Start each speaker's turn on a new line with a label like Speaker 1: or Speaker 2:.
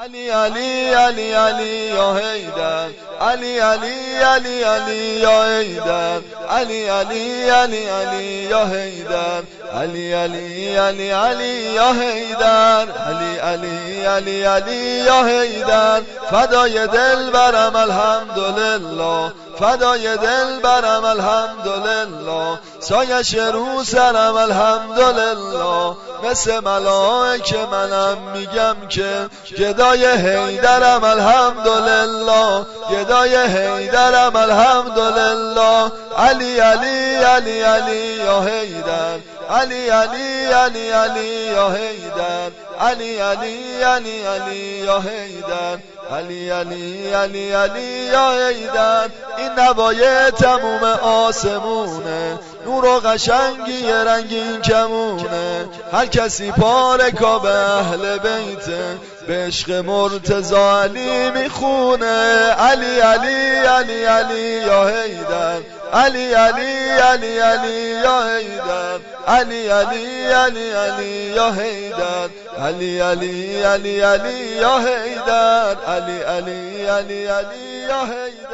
Speaker 1: علی علی علی علی یا حیدر، علی علی علی علی یا حیدر، علی علی علی علی یا حیدر، علی علی علی علی یا حیدر، علی علی علی علی یا حیدر. فدای دل برم الحمدلله، فدای دل برم الحمدلله، سایش رو سرم الحمدلله. مثل ملائکه منم میگم که گدای حیدرم الحمدلله، گدای حیدرم الحمدلله. علی علی علی علی یا حیدر، علی علی علی علی یا حیدر، علی علی علی علی یا حیدر، علی علی علی علی یا حیدر. این نوای تموم آسمونه، نور و قشنگی رنگین کمونه. هر کسی پارکاب اهل بیته، به عشق مرتضی علی میخونه. علی علی علی علی یا حیدر، علی علی علی علی یا حیدر، علی علی علی علی یا حیدر، علی علی علی علی یا حیدر، علی علی علی علی یا حیدر.